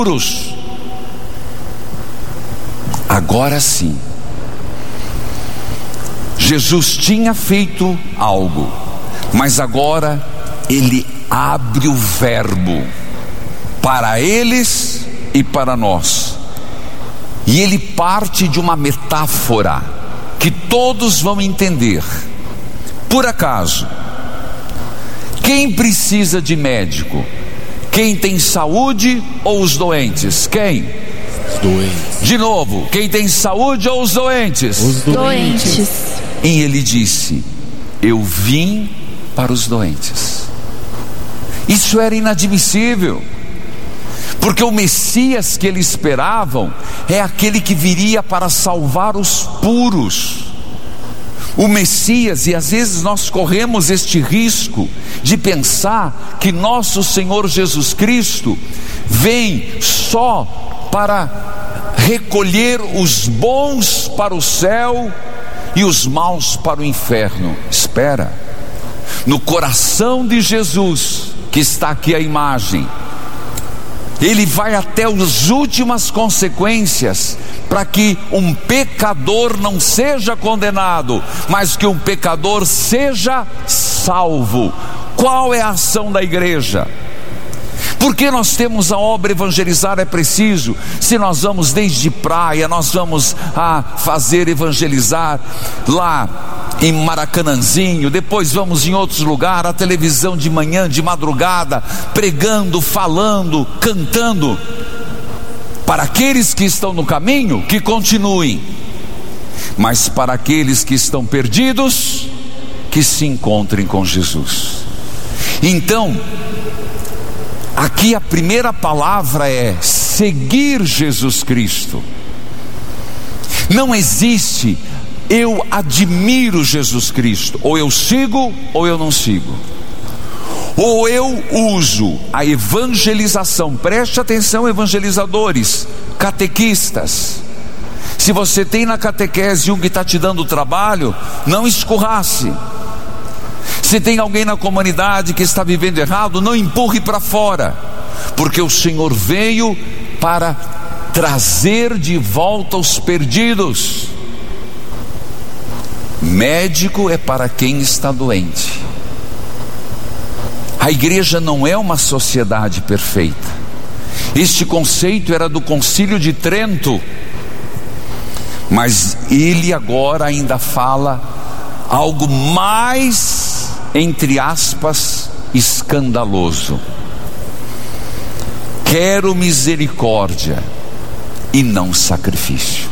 puros. Agora sim, Jesus tinha feito algo, mas agora Ele abre o verbo para eles e para nós. E Ele parte de uma metáfora que todos vão entender. Por acaso, quem precisa de médico? Quem tem saúde ou os doentes? Quem? Os doentes. De novo, quem tem saúde ou os doentes? Os doentes. E Ele disse: eu vim para os doentes. Isso era inadmissível, porque o Messias que eles esperavam é aquele que viria para salvar os puros. O Messias, e às vezes nós corremos este risco de pensar que nosso Senhor Jesus Cristo vem só para recolher os bons para o céu e os maus para o inferno. Espera, no coração de Jesus, que está aqui a imagem, Ele vai até as últimas consequências para que um pecador não seja condenado, mas que um pecador seja salvo. Qual é a ação da igreja? Porque nós temos a obra evangelizar é preciso. Se nós vamos desde praia, nós vamos fazer evangelizar lá em Maracanãzinho, depois vamos em outros lugares, a televisão de manhã, de madrugada, pregando, falando, cantando. Para aqueles que estão no caminho, que continuem, mas para aqueles que estão perdidos, que se encontrem com Jesus. Então, aqui a primeira palavra é seguir Jesus Cristo. Não existe eu admiro Jesus Cristo, ou eu sigo ou eu não sigo. Ou eu uso a evangelização, preste atenção, evangelizadores, catequistas. Se você tem na catequese um que está te dando trabalho, não escorrace. Se tem alguém na comunidade que está vivendo errado, não empurre para fora, porque o Senhor veio para trazer de volta os perdidos. Médico é para quem está doente. A igreja não é uma sociedade perfeita. Este conceito era do Concílio de Trento, mas ele agora ainda fala algo mais, entre aspas, escandaloso. Quero misericórdia e não sacrifício.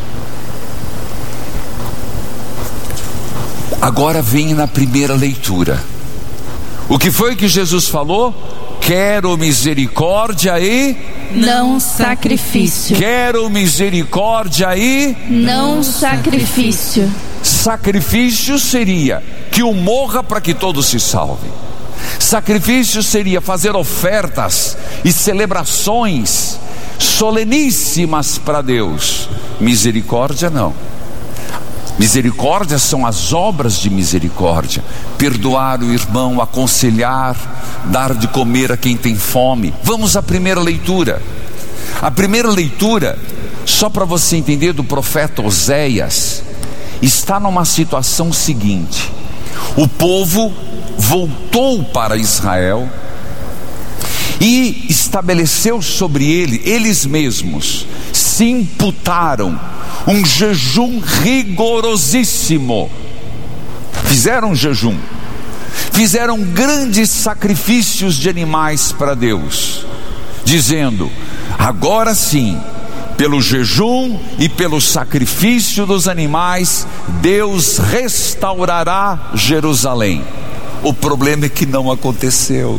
Agora vem na primeira leitura. O que foi que Jesus falou? Quero misericórdia e não sacrifício. Quero misericórdia e não sacrifício. Sacrifício seria que um morra para que todos se salvem. Sacrifício seria fazer ofertas e celebrações soleníssimas para Deus. Misericórdia não. Misericórdia são as obras de misericórdia: perdoar o irmão, aconselhar, dar de comer a quem tem fome. Vamos à primeira leitura. A primeira leitura, só para você entender, do profeta Oséias, está numa situação seguinte: o povo voltou para Israel e estabeleceu sobre eles mesmos se imputaram um jejum rigorosíssimo. Fizeram um jejum, fizeram grandes sacrifícios de animais para Deus, dizendo: agora sim, pelo jejum e pelo sacrifício dos animais, Deus restaurará Jerusalém. O problema é que não aconteceu.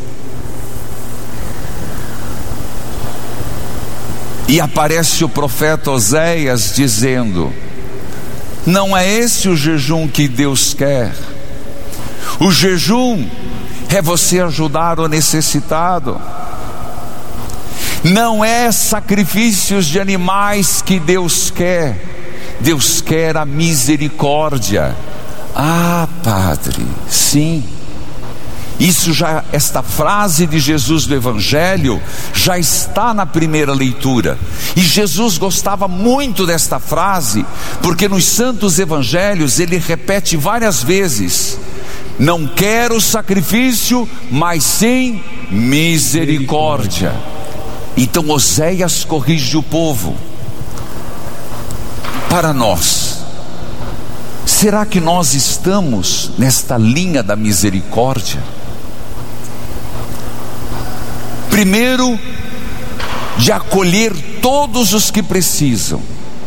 E aparece o profeta Oséias dizendo: não é esse o jejum que Deus quer. O jejum é você ajudar o necessitado. Não é sacrifícios de animais que Deus quer. Deus quer a misericórdia. Ah, padre, sim. Esta frase de Jesus do Evangelho já está na primeira leitura. E Jesus gostava muito desta frase, porque nos Santos Evangelhos ele repete várias vezes: não quero sacrifício, mas sim misericórdia. Então Oséias corrige o povo. Para nós, será que nós estamos nesta linha da misericórdia? Primeiro, de acolher todos os que precisam,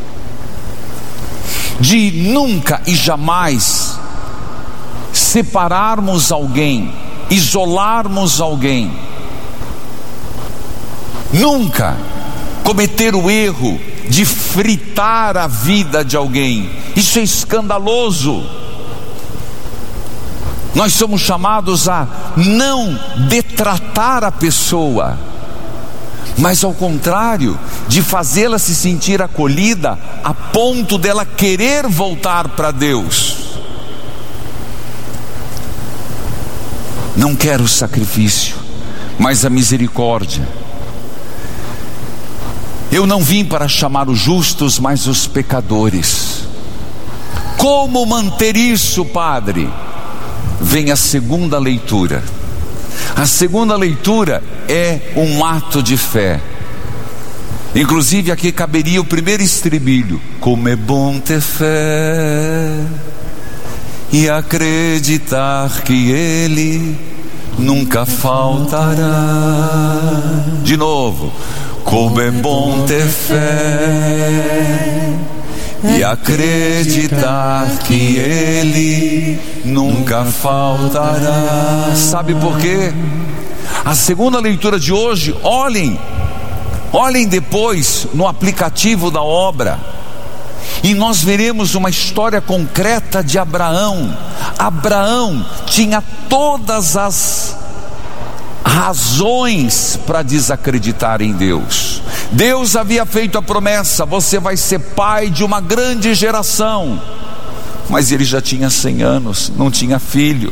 de nunca e jamais separarmos alguém, isolarmos alguém, nunca cometer o erro de fritar a vida de alguém. Isso é escandaloso. Nós somos chamados a não detratar a pessoa, mas ao contrário, de fazê-la se sentir acolhida a ponto dela querer voltar para Deus. Não quero o sacrifício, mas a misericórdia. Eu não vim para chamar os justos, mas os pecadores. Como manter isso, Padre? Vem a segunda leitura. A segunda leitura é um ato de fé. Inclusive aqui caberia o primeiro estribilho: como é bom ter fé e acreditar que Ele nunca faltará. De novo: como é bom ter fé e acreditar que Ele nunca faltará. Sabe por quê? A segunda leitura de hoje, olhem depois no aplicativo da obra, e nós veremos uma história concreta de Abraão. Abraão tinha todas as razões para desacreditar em Deus. Deus havia feito a promessa: você vai ser pai de uma grande geração. Mas ele já tinha 100 anos, não tinha filho.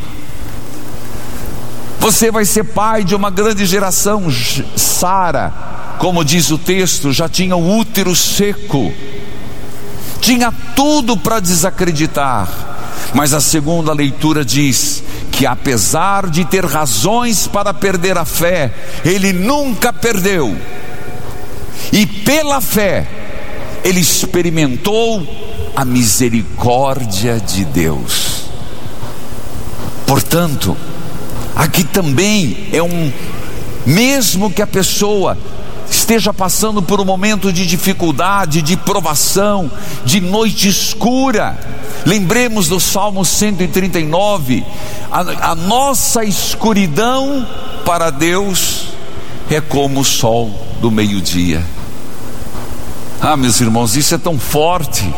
Você vai ser pai de uma grande geração. Sara, como diz o texto, já tinha o útero seco. Tinha tudo para desacreditar. Mas a segunda leitura diz que apesar de ter razões para perder a fé, ele nunca perdeu. E pela fé, ele experimentou a misericórdia de Deus. Portanto, aqui também mesmo que a pessoa esteja passando por um momento de dificuldade, de provação, de noite escura, lembremos do Salmo 139, a nossa escuridão para Deus é como o sol do meio-dia. Meus irmãos, isso é tão forte.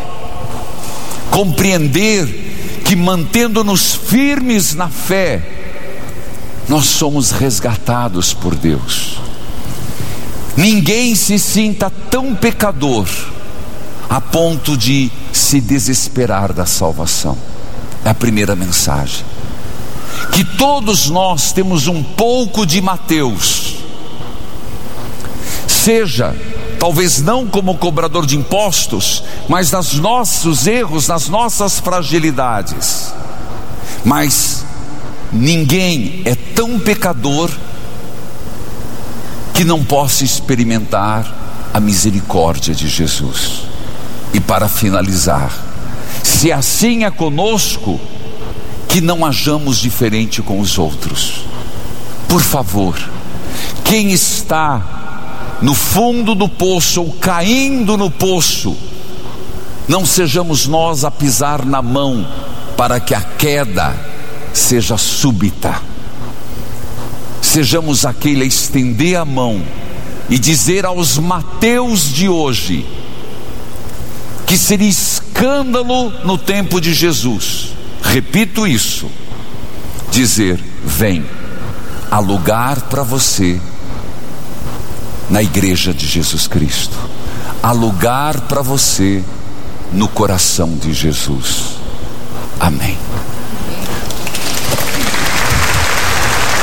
Compreender que, mantendo-nos firmes na fé, nós somos resgatados por Deus. Ninguém se sinta tão pecador a ponto de se desesperar da salvação. É a primeira mensagem. Que todos nós temos um pouco de Mateus. Seja, talvez não como cobrador de impostos, mas nos nossos erros, nas nossas fragilidades. Mas ninguém é tão pecador que não possa experimentar a misericórdia de Jesus. E para finalizar, se assim é conosco, que não hajamos diferente com os outros. Por favor, quem está no fundo do poço ou caindo no poço, não sejamos nós a pisar na mão para que a queda seja súbita. Sejamos aquele a estender a mão e dizer aos Mateus de hoje, que seria escândalo no tempo de Jesus, repito isso, dizer: vem, há lugar para você na igreja de Jesus Cristo, há lugar para você no coração de Jesus. Amém.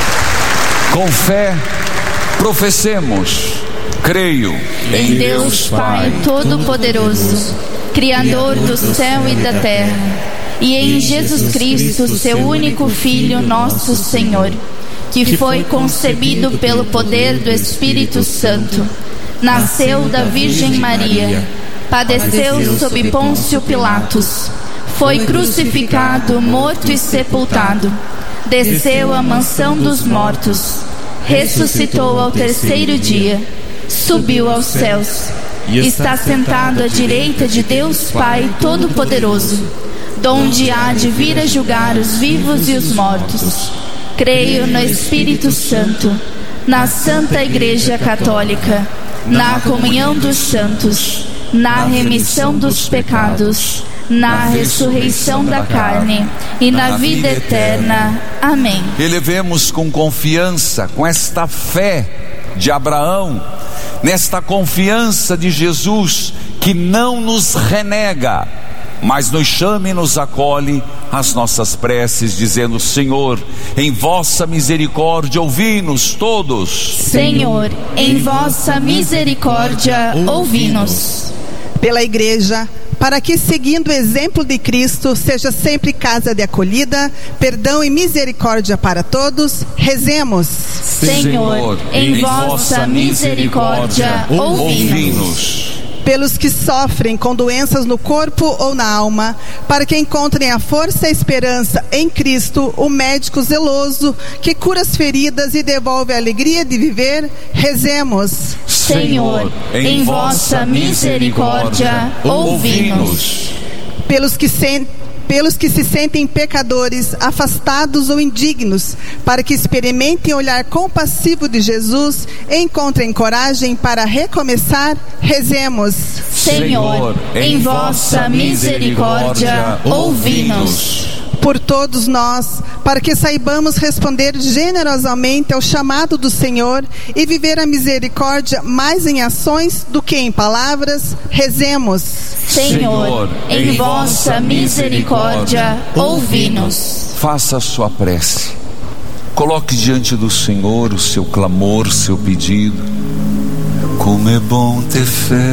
Com fé, professemos. Creio em Deus Pai Todo-Poderoso, Criador do céu e da terra, e em Jesus Cristo, seu único Filho, nosso Senhor, que foi concebido pelo poder do Espírito Santo, nasceu da Virgem Maria, padeceu sob Pôncio Pilatos, foi crucificado, morto e sepultado, desceu à mansão dos mortos, ressuscitou ao terceiro dia, subiu aos céus, está sentado à direita de Deus Pai Todo-Poderoso, donde há de vir a julgar os vivos e os mortos. Creio no Espírito Santo, na Santa Igreja Católica, na comunhão dos santos, na remissão dos pecados, na ressurreição da carne e na vida eterna. Amém. Elevemos com confiança, com esta fé de Abraão, nesta confiança de Jesus, que não nos renega, mas nos chama e nos acolhe, as nossas preces, dizendo: Senhor, em vossa misericórdia ouvi-nos todos. Senhor, em vossa misericórdia ouvi-nos. Pela Igreja, para que, seguindo o exemplo de Cristo, seja sempre casa de acolhida, perdão e misericórdia para todos, rezemos. Senhor, em vossa misericórdia ouvi-nos. Pelos que sofrem com doenças no corpo ou na alma, para que encontrem a força e a esperança em Cristo, o médico zeloso, que cura as feridas e devolve a alegria de viver, rezemos. Senhor, em vossa misericórdia ouvi-nos. Pelos que se sentem pecadores, afastados ou indignos, para que experimentem o olhar compassivo de Jesus e encontrem coragem para recomeçar, rezemos. Senhor, em vossa misericórdia ouvi-nos. Por todos nós, para que saibamos responder generosamente ao chamado do Senhor e viver a misericórdia mais em ações do que em palavras, rezemos. Senhor, em vossa misericórdia ouvi-nos. Faça a sua prece, coloque diante do Senhor o seu clamor, seu pedido. Como é bom ter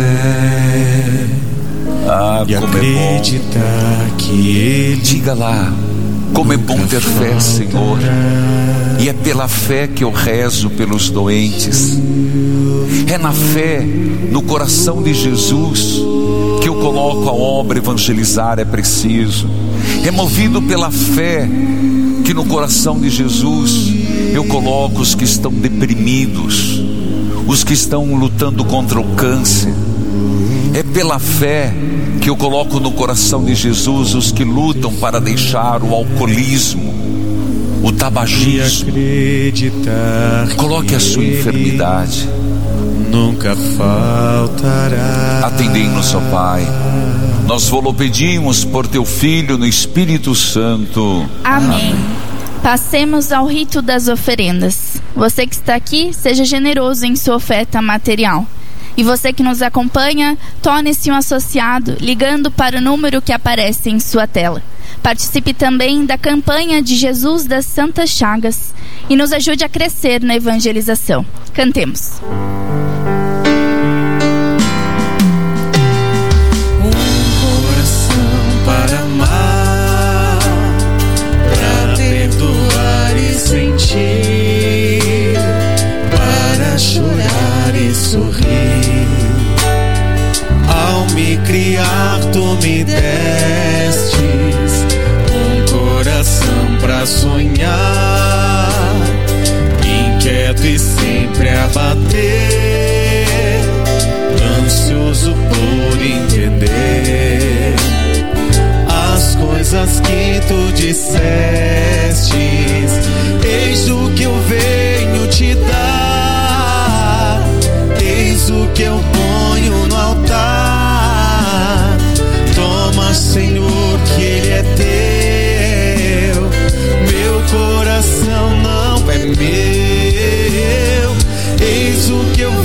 fé, e acreditar que Ele... Diga lá, como é bom ter fé, Senhor. E é pela fé que eu rezo pelos doentes. É na fé, no coração de Jesus, que eu coloco a obra evangelizar é preciso. É movido pela fé que no coração de Jesus eu coloco os que estão deprimidos, os que estão lutando contra o câncer. É pela fé que eu coloco no coração de Jesus os que lutam para deixar o alcoolismo, o tabagismo. Coloque a sua enfermidade. Nunca faltará. Atendei-nos, ó Pai. Nós vos pedimos por teu Filho no Espírito Santo. Amém. Passemos ao rito das oferendas. Você que está aqui, seja generoso em sua oferta material. E você que nos acompanha, torne-se um associado ligando para o número que aparece em sua tela. Participe também da campanha de Jesus das Santas Chagas e nos ajude a crescer na evangelização. Cantemos. Para amar, para perdoar e sentir, para chorar e sorrir. Ao me criar, tu me destes um coração para sonhar, inquieto e sempre a bater, ansioso por entender as coisas que tu dissestes. Eis o que eu venho te dar, eis o que eu ponho no altar. Toma, Senhor, que ele é teu, meu coração não é meu. Eis o que eu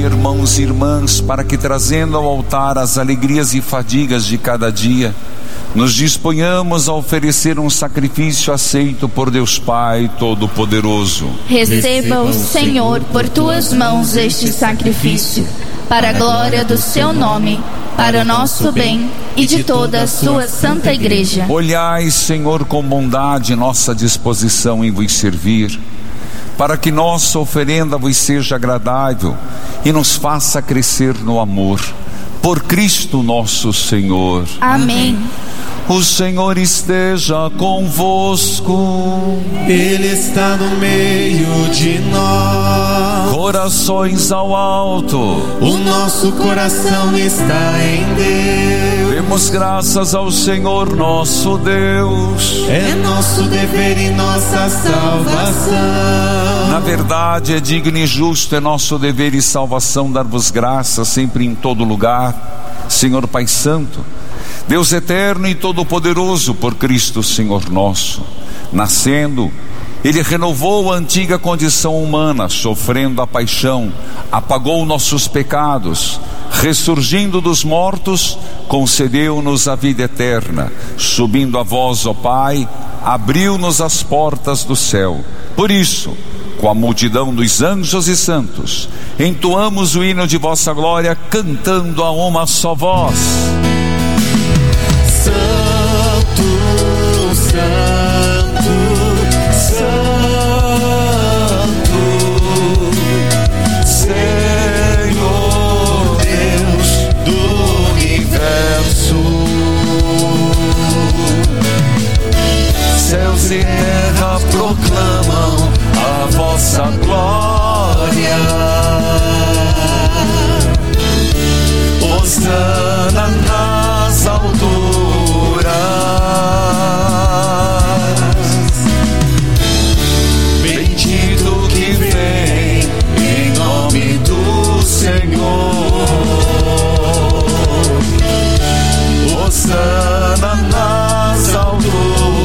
irmãos e irmãs, para que, trazendo ao altar as alegrias e fadigas de cada dia, nos disponhamos a oferecer um sacrifício aceito por Deus Pai Todo-Poderoso. Receba o Senhor por tuas mãos este sacrifício, para a glória do seu nome, para o nosso bem e de toda a sua santa igreja. Olhai, Senhor, com bondade nossa disposição em vos servir, para que nossa oferenda vos seja agradável e nos faça crescer no amor. Por Cristo nosso Senhor. Amém. O Senhor esteja convosco. Ele está no meio de nós. Corações ao alto. O nosso coração está em Deus. Demos graças ao Senhor nosso Deus. É nosso dever e nossa salvação. Na verdade, é digno e justo, é nosso dever e salvação dar-vos graças sempre em todo lugar, Senhor Pai Santo, Deus eterno e todo-poderoso, por Cristo Senhor nosso. Nascendo, Ele renovou a antiga condição humana, sofrendo a paixão, apagou nossos pecados, ressurgindo dos mortos, concedeu-nos a vida eterna, subindo a vós, ó Pai, abriu-nos as portas do céu. Por isso, com a multidão dos anjos e santos, entoamos o hino de vossa glória, cantando a uma só voz. Santo, Santo, Santo, Senhor Deus do universo. Céus e terra proclamam a vossa glória. Hosana nas alturas. Bendito que vem em nome do Senhor. Hosana nas alturas.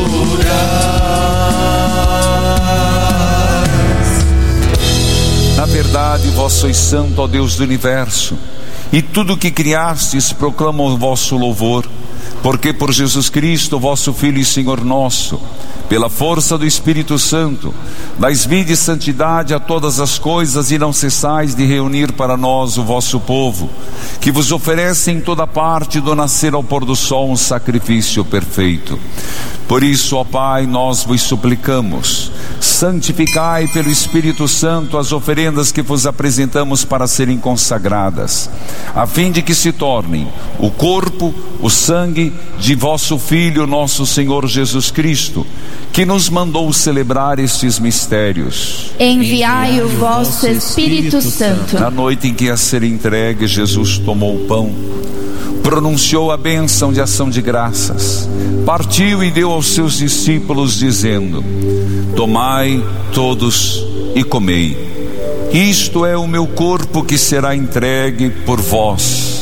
Na verdade, vós sois santo, ó Deus do universo, e tudo o que criastes proclama o vosso louvor, porque por Jesus Cristo, vosso Filho e Senhor nosso, pela força do Espírito Santo, dais vida e santidade a todas as coisas, e não cessais de reunir para nós o vosso povo, que vos oferece em toda parte, do nascer ao pôr do sol, um sacrifício perfeito. Por isso, ó Pai, nós vos suplicamos, santificai pelo Espírito Santo as oferendas que vos apresentamos para serem consagradas, a fim de que se tornem o corpo, o sangue de vosso Filho, nosso Senhor Jesus Cristo, que nos mandou celebrar estes mistérios. Enviai o vosso Espírito Santo. Na noite em que ia ser entregue, Jesus tomou o pão, pronunciou a bênção de ação de graças, partiu e deu aos seus discípulos, dizendo: tomai todos e comei, isto é o meu corpo que será entregue por vós.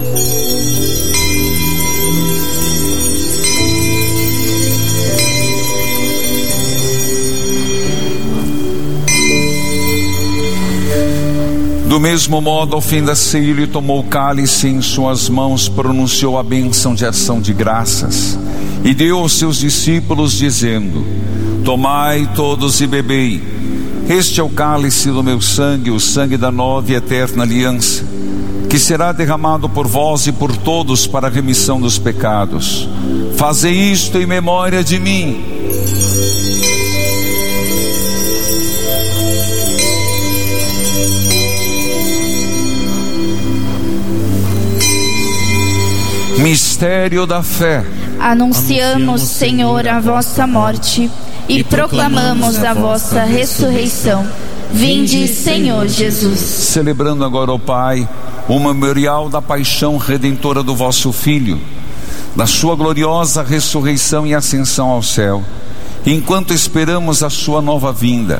Do mesmo modo, ao fim da ceia, ele tomou o cálice em suas mãos, pronunciou a bênção de ação de graças e deu aos seus discípulos, dizendo: tomai todos e bebei, este é o cálice do meu sangue, o sangue da nova e eterna aliança, que será derramado por vós e por todos para a remissão dos pecados. Fazei isto em memória de mim. Mistério da fé. Anunciamos, Senhor, a vossa morte e proclamamos a vossa ressurreição. Vinde, Senhor Jesus. Celebrando agora, ó Pai, o memorial da paixão redentora do vosso Filho, da sua gloriosa ressurreição e ascensão ao céu, enquanto esperamos a sua nova vinda,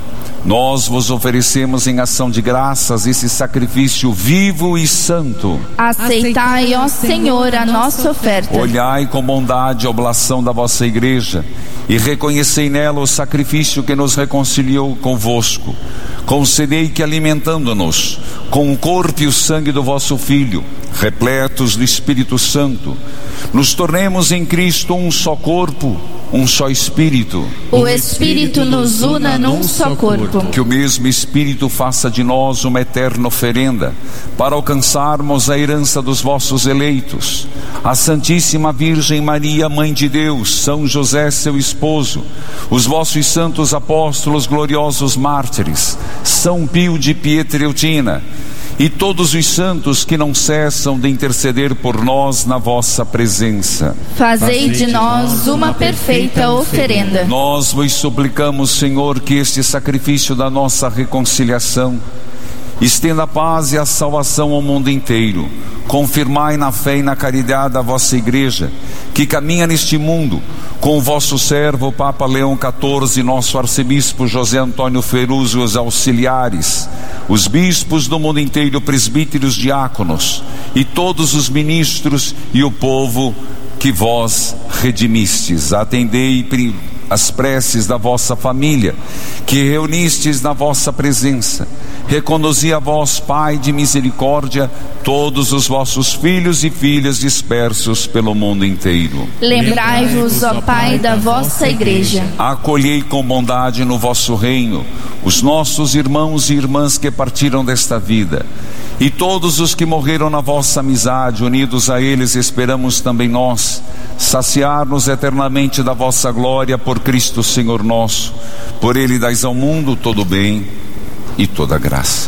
nós vos oferecemos em ação de graças esse sacrifício vivo e santo. Aceitai, ó Senhor, a nossa oferta. Olhai com bondade a oblação da vossa igreja e reconhecei nela o sacrifício que nos reconciliou convosco. Concedei que, alimentando-nos com o corpo e o sangue do vosso Filho, repletos do Espírito Santo, nos tornemos em Cristo um só corpo, um só Espírito. O Espírito nos una num só corpo. Que o mesmo Espírito faça de nós uma eterna oferenda, para alcançarmos a herança dos vossos eleitos. A Santíssima Virgem Maria, Mãe de Deus, São José, seu esposo, os vossos santos apóstolos, gloriosos mártires, São Pio de Pietrelcina, e todos os santos que não cessam de interceder por nós na vossa presença. Fazei de nós uma perfeita oferenda. Nós vos suplicamos, Senhor, que este sacrifício da nossa reconciliação estenda a paz e a salvação ao mundo inteiro. Confirmai na fé e na caridade a vossa igreja, que caminha neste mundo, com o vosso servo, o Papa Leão XIV, nosso arcebispo José Antônio Ferruzzo, os auxiliares, os bispos do mundo inteiro, presbíteros, diáconos, e todos os ministros e o povo que vós redimistes. Atendei as preces da vossa família, que reunistes na vossa presença. Reconduzi a vós, Pai de misericórdia, todos os vossos filhos e filhas dispersos pelo mundo inteiro. Lembrai-vos, ó Pai, da vossa igreja. Acolhei com bondade no vosso reino os nossos irmãos e irmãs que partiram desta vida, e todos os que morreram na vossa amizade. Unidos a eles esperamos também nós saciar-nos eternamente da vossa glória, por Cristo Senhor nosso. Por Ele dais ao mundo todo o bem e toda a graça.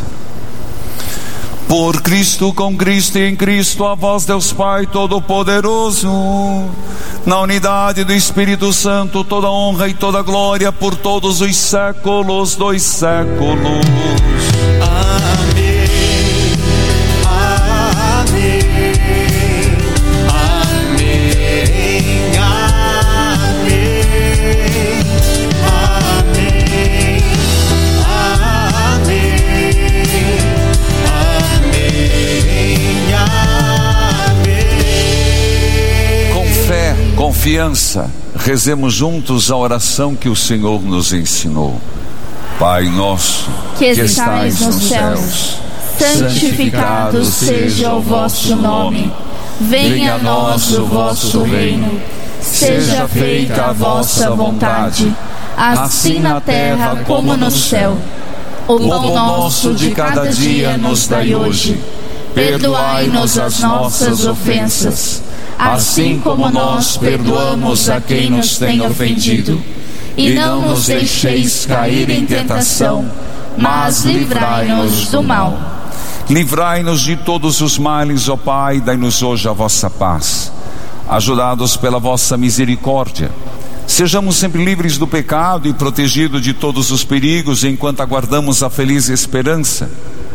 Por Cristo, com Cristo e em Cristo, a vós Deus Pai Todo-Poderoso, na unidade do Espírito Santo, toda honra e toda glória por todos os séculos dos séculos. Amém. Confiança, rezemos juntos a oração que o Senhor nos ensinou. Pai nosso, que estais nos céus, santificado seja o vosso nome. Venha a nós o vosso reino. Seja feita a vossa vontade, assim na terra como no céu. O pão nosso de cada dia nos dai hoje. Perdoai-nos as nossas ofensas, assim como nós perdoamos a quem nos tem ofendido. E não nos deixeis cair em tentação, mas livrai-nos do mal. Livrai-nos de todos os males, ó Pai, dai-nos hoje a vossa paz. Ajudados pela vossa misericórdia, sejamos sempre livres do pecado e protegidos de todos os perigos, enquanto aguardamos a feliz esperança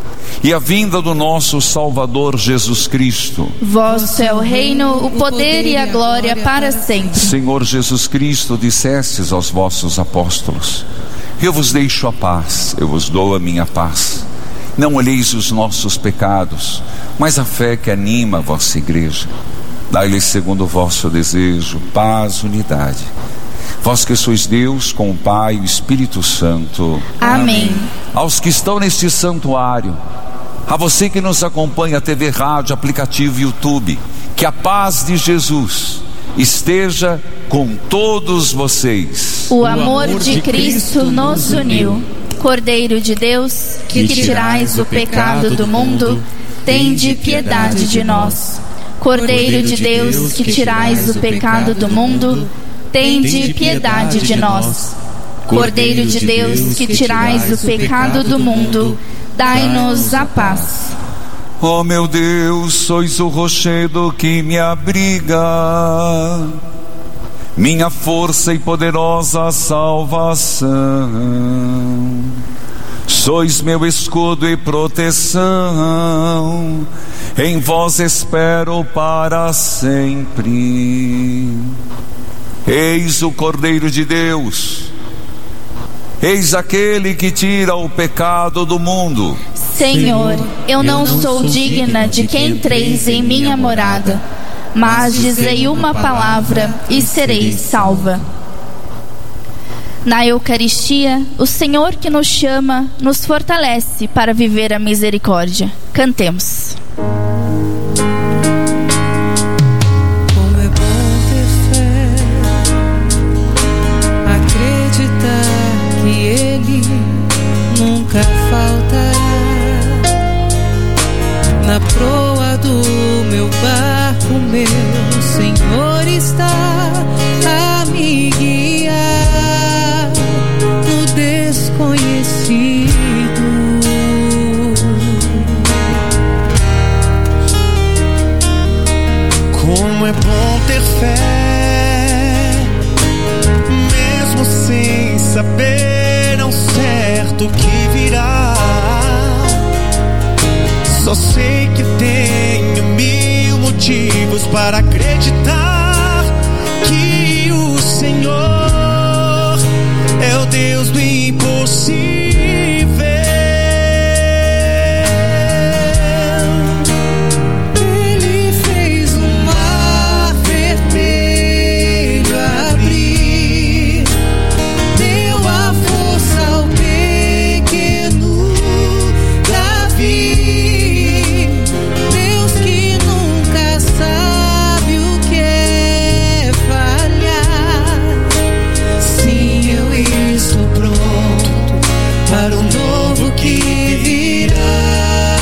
e a vinda do nosso Salvador Jesus Cristo. Vosso é o reino, o poder e a glória para sempre. Senhor Jesus Cristo, dissestes aos vossos apóstolos: eu vos deixo a paz, eu vos dou a minha paz. Não olheis os nossos pecados, mas a fé que anima a vossa igreja. Dai-lhes segundo o vosso desejo, paz, unidade. Vós que sois Deus, com o Pai e o Espírito Santo. Amém. Aos que estão neste santuário, a você que nos acompanha, TV, rádio, aplicativo YouTube, que a paz de Jesus esteja com todos vocês. O amor de Cristo nos uniu. Cordeiro de Deus, que tirais o pecado do mundo, tende piedade de nós. Cordeiro de Deus, que tirais o pecado do mundo, tende piedade de nós. Cordeiro de Deus, que tirais o pecado do mundo, dai-nos a paz. Ó meu Deus, sois o rochedo que me abriga, minha força e poderosa salvação. Sois meu escudo e proteção, em vós espero para sempre. Eis o Cordeiro de Deus, Eis aquele que tira o pecado do mundo. Senhor, eu não sou digna de que entreis em minha morada, mas dizei uma palavra e serei salva. Na Eucaristia, o Senhor que nos chama, nos fortalece para viver a misericórdia. Cantemos. Como é bom ter fé, acreditar que Ele nunca faltará. Na proa do meu barco, meu Senhor está a me guiar no desconhecido. Como é bom ter fé, mesmo sem saber ao certo o que virá. Só sei que tenho 1000 motivos para acreditar que o Senhor é o Deus do impossível. Ele fez o mar vermelho abrir, deu a força ao pequeno Davi. Deus que nunca sabe o que é falhar. Sim, eu estou pronto para o novo que virá.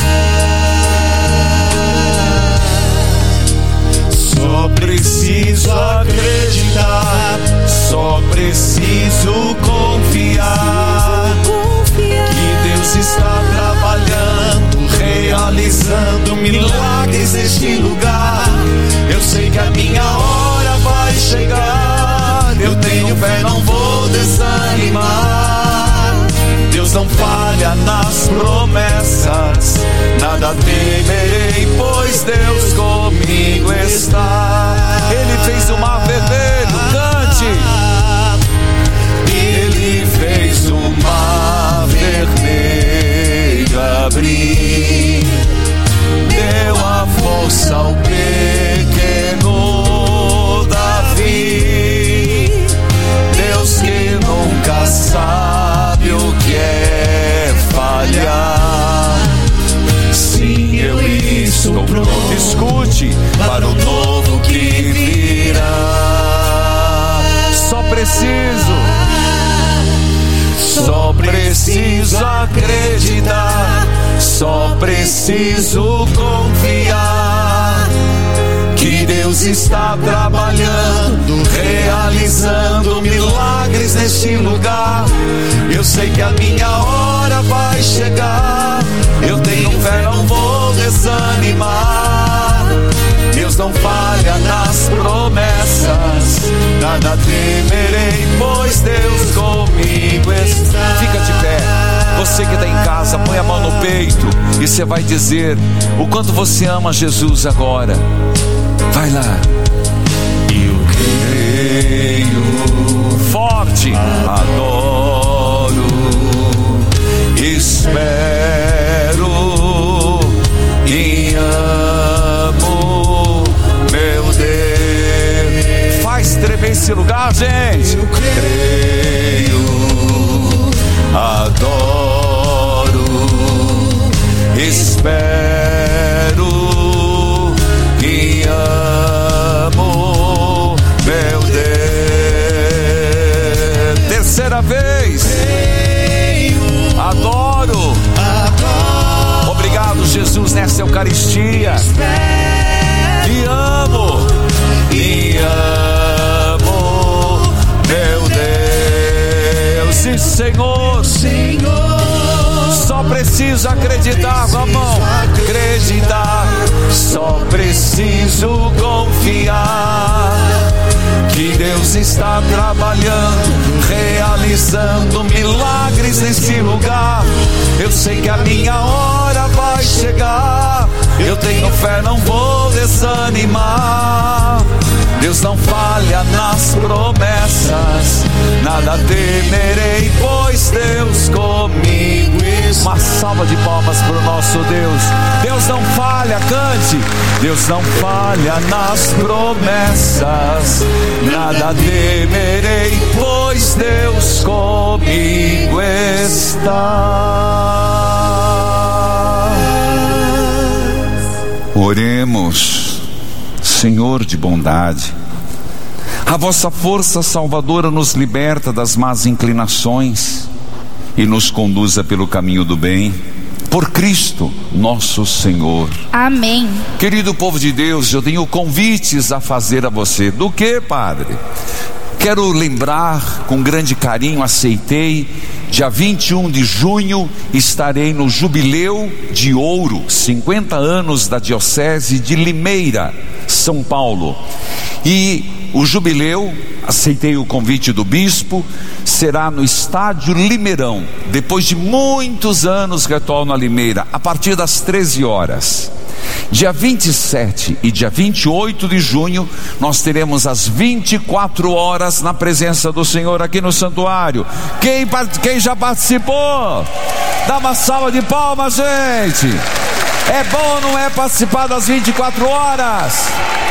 Só preciso acreditar, só preciso confiar que Deus está trabalhando, realizando milagres neste lugar. Eu sei que a minha hora vai chegar. Eu tenho fé, não vou desanimar. Deus não falha nas promessas, nada temerei, pois Deus comigo está. Ele fez o mar vermelho, cante. Ele fez o mar vermelho abrir, deu a força ao pequeno Davi. Deus que nunca sabe o que é falhar. Sim, eu estou pronto. Escute, Para o novo que virá. só preciso acreditar, só preciso confiar que Deus está trabalhando, realizando milagres neste lugar. Eu sei que a minha hora vai chegar. Eu tenho fé, não vou desanimar. Deus não falha nas promessas, nada temerei, pois Deus comigo está. Fica de pé. Você que está em casa, põe a mão no peito e você vai dizer o quanto você ama Jesus agora. Vai lá. Eu creio Forte. adoro, espero e amo meu Deus. Faz tremer esse lugar, gente. Eu creio, adoro, espero e amo meu Deus. Terceira vez. Adoro. Obrigado, Jesus, nessa Eucaristia. E amo meu Deus. E Senhor, só preciso acreditar. Vamos acreditar. Só preciso confiar que Deus está trabalhando, realizando milagres nesse lugar. Eu sei que a minha hora vai chegar. Eu tenho fé, não vou desanimar. Deus não falha nas promessas. Nada temerei, pois Deus comigo está. Uma salva de palmas para o nosso Deus. Deus não falha, cante. Deus não falha nas promessas. Nada temerei, pois Deus comigo está. Oremos. Senhor de bondade, a vossa força salvadora nos liberta das más inclinações e nos conduza pelo caminho do bem, por Cristo nosso Senhor. Amém. Querido povo de Deus, eu tenho convites a fazer a você. Do que, Padre? Quero lembrar, com grande carinho aceitei, dia 21 de junho estarei no Jubileu de Ouro, 50 anos da Diocese de Limeira, São Paulo. E o jubileu, aceitei o convite do bispo, será no estádio Limeirão. Depois de muitos anos retorno a Limeira, a partir das 13 horas. Dia 27 e dia 28 de junho, nós teremos as 24 horas na presença do Senhor aqui no santuário. Quem já participou? Dá uma salva de palmas, gente. É bom, não é, participar das 24 horas?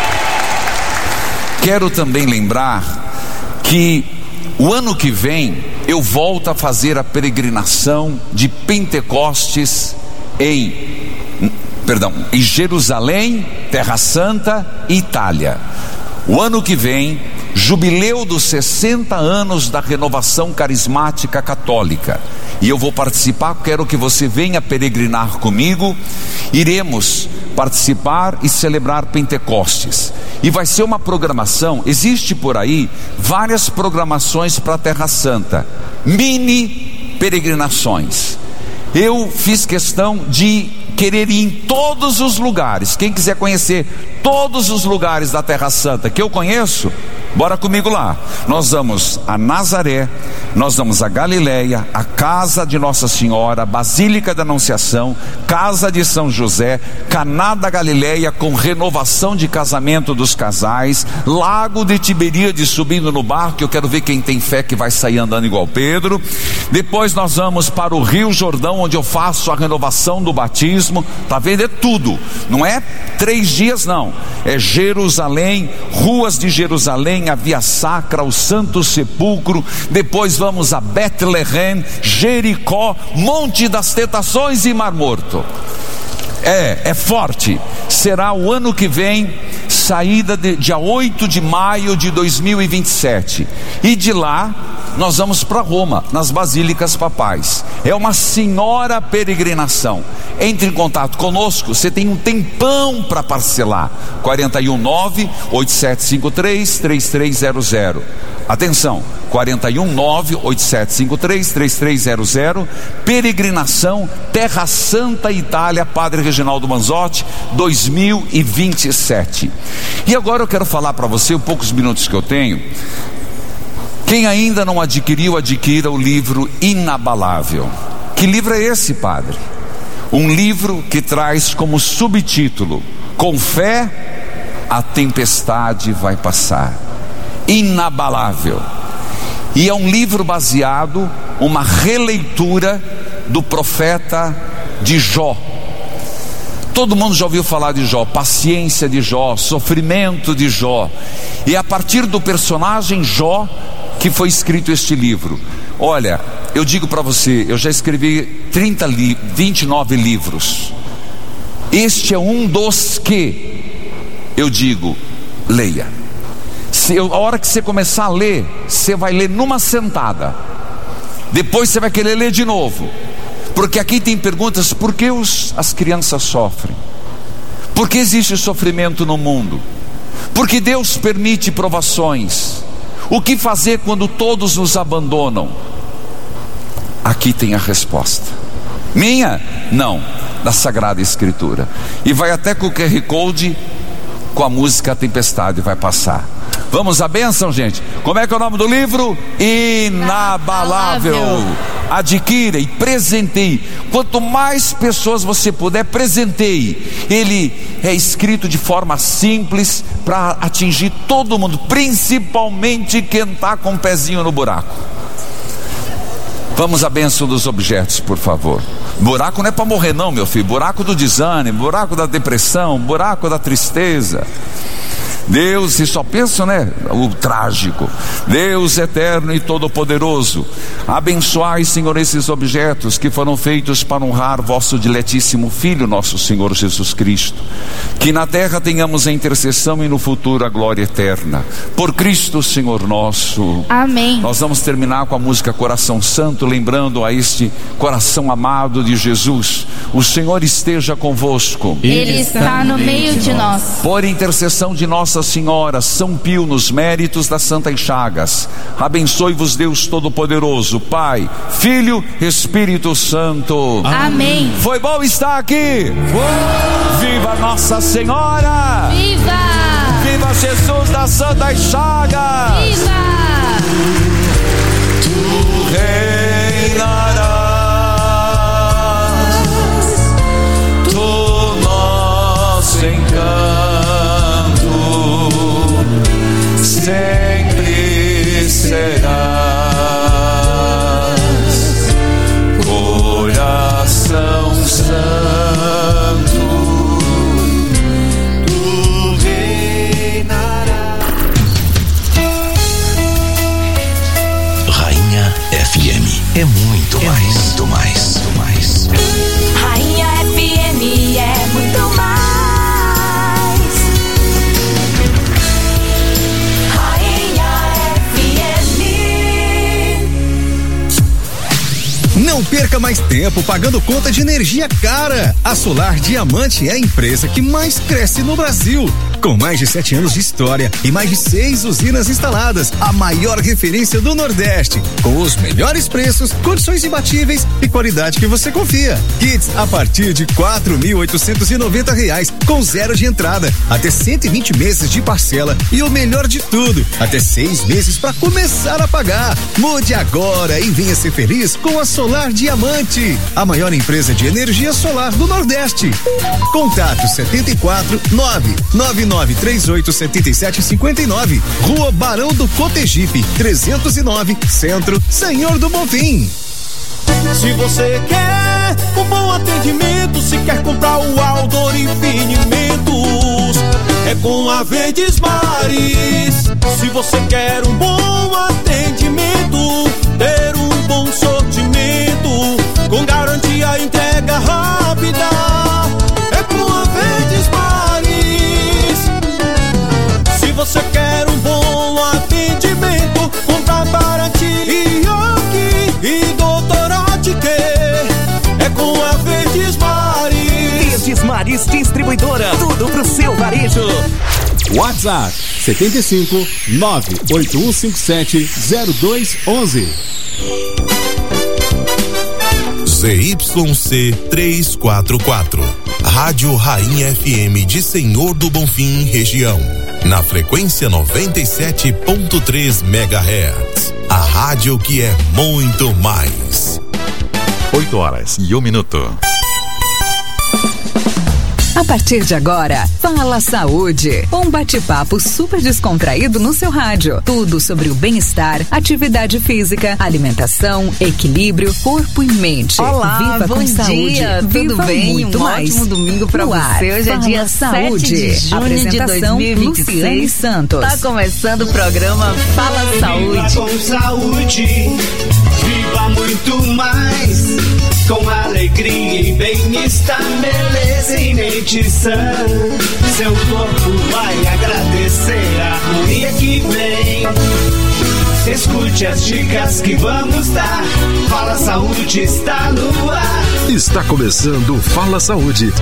Quero também lembrar que o ano que vem eu volto a fazer a peregrinação de Pentecostes em Jerusalém, Terra Santa e Itália. O ano que vem, jubileu dos 60 anos da renovação carismática católica, e eu vou participar. Quero que você venha peregrinar comigo. Iremos participar e celebrar Pentecostes, e vai ser uma programação. Existe por aí várias programações para a Terra Santa, mini peregrinações. Eu fiz questão de querer ir em todos os lugares. Quem quiser conhecer todos os lugares da Terra Santa que eu conheço, bora comigo lá. Nós vamos a Nazaré, nós vamos a Galileia, a casa de Nossa Senhora, Basílica da Anunciação, casa de São José, Caná da Galileia com renovação de casamento dos casais, Lago de Tiberíades subindo no barco. Eu quero ver quem tem fé que vai sair andando igual Pedro. Depois nós vamos para o Rio Jordão, onde eu faço a renovação do batismo. Tá vendo? É tudo, não é 3 dias não, é Jerusalém, ruas de Jerusalém, a Via Sacra, o Santo Sepulcro. Depois vamos a Betlehem, Jericó, Monte das Tentações e Mar Morto. É forte. Será o ano que vem, saída dia 8 de maio de 2027. E de lá nós vamos para Roma, nas Basílicas Papais. É uma senhora peregrinação. Entre em contato conosco, você tem um tempão para parcelar. 419-8753-3300. Atenção, 419-8753-3300. Peregrinação Terra Santa Itália, Padre Reginaldo Manzotti, 2027. E agora eu quero falar para você, os poucos minutos que eu tenho. Quem ainda não adquiriu, adquira o livro Inabalável. Que livro é esse, Padre? Um livro que traz como subtítulo: com fé a tempestade vai passar. Inabalável. E é um livro baseado, uma releitura do profeta de Jó. Todo mundo já ouviu falar de Jó, paciência de Jó, sofrimento de Jó. E a partir do personagem Jó que foi escrito este livro. Olha, eu digo para você, eu já escrevi 29 livros. Este é um dos que eu digo, leia. A hora que você começar a ler, você vai ler numa sentada. Depois você vai querer ler de novo. Porque aqui tem perguntas: por que as crianças sofrem? Por que existe sofrimento no mundo? Por que Deus permite provações? O que fazer quando todos nos abandonam? Aqui tem a resposta. Minha? Não, da Sagrada Escritura. E vai até com o QR Code, com a música A Tempestade vai passar. Vamos à bênção, gente. Como é que é o nome do livro? Inabalável. adquira e presenteie. Quanto mais pessoas você puder, presenteie. Ele é escrito de forma simples para atingir todo mundo, principalmente quem está com o pezinho no buraco. Vamos à bênção dos objetos, por favor. Buraco não é para morrer não, meu filho. Buraco do desânimo, buraco da depressão, buraco da tristeza. Deus, e só pensa, né, o trágico. Deus eterno e todo-poderoso, abençoai, Senhor, esses objetos que foram feitos para honrar vosso diletíssimo Filho, nosso Senhor Jesus Cristo. Que na terra tenhamos a intercessão e no futuro a glória eterna. Por Cristo, Senhor nosso. Amém. Nós vamos terminar com a música Coração Santo, lembrando a este coração amado de Jesus. O Senhor esteja convosco. Ele está no meio de nós. Por intercessão de Nossa Senhora, São Pio, nos méritos das Santas Chagas, abençoe-vos Deus Todo-Poderoso, Pai, Filho, Espírito Santo. Amém. Foi bom estar aqui. Viva Nossa Senhora. Viva! Viva Jesus das Santas Chagas. Viva! Tu reinarás, tu nosso encanto sempre serás, coração santo, tu reinarás. Rainha FM é muito mais, muito mais, muito mais. Rainha FM é muito mais. Não perca mais tempo pagando conta de energia cara. A Solar Diamante é a empresa que mais cresce no Brasil. Com mais de 7 anos de história e mais de 6 usinas instaladas, a maior referência do Nordeste, com os melhores preços, condições imbatíveis e qualidade que você confia. Kits a partir de R$4.890, com 0 de entrada, até 120 meses de parcela e o melhor de tudo, até 6 meses para começar a pagar. Mude agora e venha ser feliz com a Solar Diamante, a maior empresa de energia solar do Nordeste. Contato 74 99938 7759, Rua Barão do Cotegipe, 309, Centro, Senhor do Bonfim. Se você quer um bom atendimento, se quer comprar o Aldor Infinimentos, é com a Verdes Mares. Se você quer um bom atendimento, ter um bom sortimento, com garantia e entrega rápida, é com a Verdes Mares. Se você quer um bom atendimento, comprar baratinho e doutor Otker, é com a Verdes Mares. Verdes Mares Distribuidora, tudo pro seu varejo. WhatsApp 75 98157 0211. ZYC 344, Rádio Rainha FM de Senhor do Bonfim, região, na frequência 97.3 MHz. A rádio que é muito mais. 8h01. A partir de agora, Fala Saúde, um bate-papo super descontraído no seu rádio. Tudo sobre o bem-estar, atividade física, alimentação, equilíbrio, corpo e mente. Olá, Viva bom com dia, saúde. tudo Viva bem? Muito Um mais. ótimo domingo pra você. Hoje é dia 7 de junho de 2026. Luciane Santos. Tá começando o programa Fala Saúde. Viva com saúde, viva muito mais, com alegria e bem-estar, beleza e mente sã. Seu corpo vai agradecer a harmonia que vem. Escute as dicas que vamos dar. Fala Saúde está no ar. Está começando o Fala Saúde.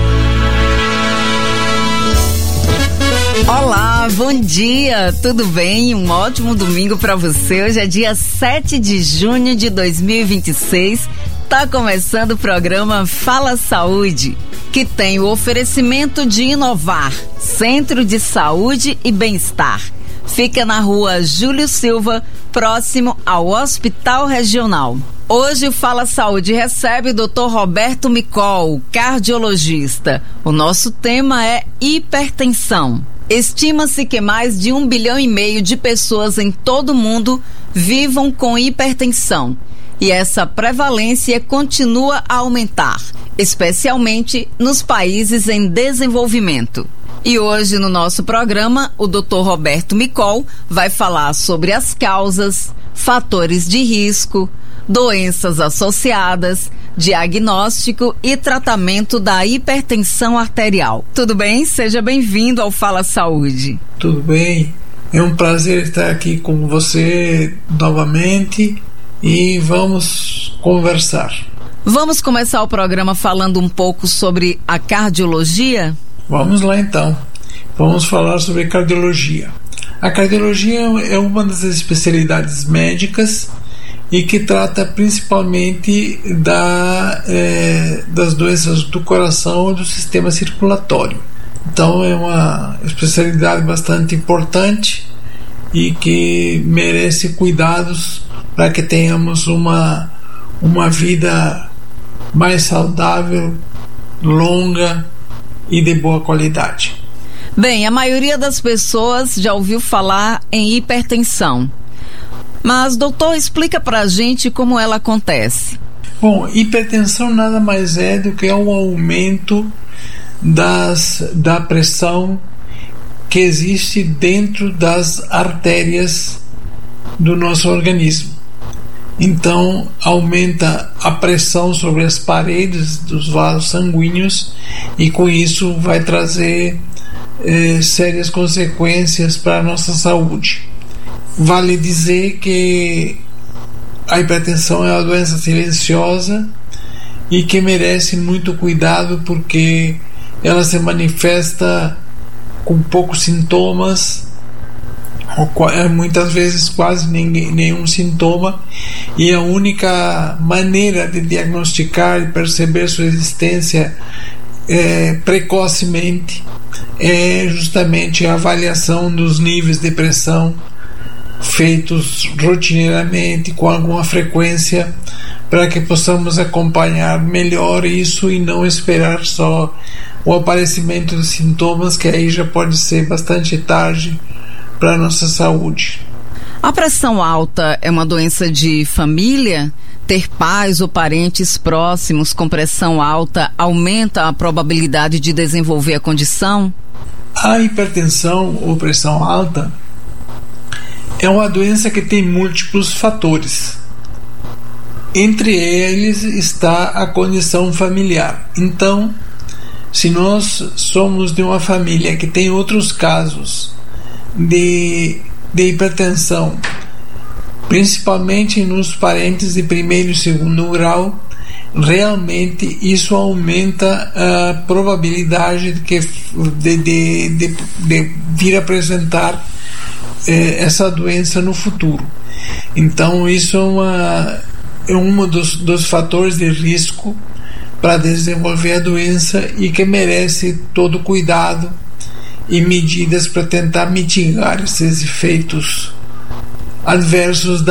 Olá, bom dia, tudo bem? Um ótimo domingo pra você. Hoje é dia 7 de junho de 2026. Tá começando o programa Fala Saúde, que tem o oferecimento de Inovar, Centro de Saúde e Bem-Estar. Fica na rua Júlio Silva, próximo ao Hospital Regional. Hoje o Fala Saúde recebe o Dr. Roberto Micol, cardiologista. O nosso tema é hipertensão. Estima-se que mais de 1,5 bilhão de pessoas em todo o mundo vivam com hipertensão. E essa prevalência continua a aumentar, especialmente nos países em desenvolvimento. E hoje no nosso programa, o Dr. Roberto Micol vai falar sobre as causas, fatores de risco, doenças associadas, diagnóstico e tratamento da hipertensão arterial. Tudo bem? Seja bem-vindo ao Fala Saúde. Tudo bem. É um prazer estar aqui com você novamente e vamos conversar. Vamos começar o programa falando um pouco sobre a cardiologia? Vamos lá então. Vamos falar sobre cardiologia. A cardiologia é uma das especialidades médicas e que trata principalmente das doenças do coração e do sistema circulatório. Então é uma especialidade bastante importante e que merece cuidados para que tenhamos uma vida mais saudável, longa e de boa qualidade. Bem, a maioria das pessoas já ouviu falar em hipertensão. Mas, doutor, explica pra gente como ela acontece. Bom, hipertensão nada mais é do que um aumento da pressão que existe dentro das artérias do nosso organismo. Então, aumenta a pressão sobre as paredes dos vasos sanguíneos e com isso vai trazer sérias consequências para a nossa saúde. Vale dizer que a hipertensão é uma doença silenciosa e que merece muito cuidado porque ela se manifesta com poucos sintomas, muitas vezes quase nenhum sintoma, e a única maneira de diagnosticar e perceber sua existência precocemente é justamente a avaliação dos níveis de pressão feitos rotineiramente com alguma frequência para que possamos acompanhar melhor isso e não esperar só o aparecimento de sintomas, que aí já pode ser bastante tarde para a nossa saúde. A pressão alta é uma doença de família? Ter pais ou parentes próximos com pressão alta aumenta a probabilidade de desenvolver a condição? A hipertensão ou pressão alta é uma doença que tem múltiplos fatores. Entre eles está a condição familiar. Então, se nós somos de uma família que tem outros casos de hipertensão, principalmente nos parentes de primeiro e segundo grau, realmente isso aumenta a probabilidade de vir apresentar essa doença no futuro. Então isso é um dos fatores de risco para desenvolver a doença e que merece todo cuidado e medidas para tentar mitigar esses efeitos adversos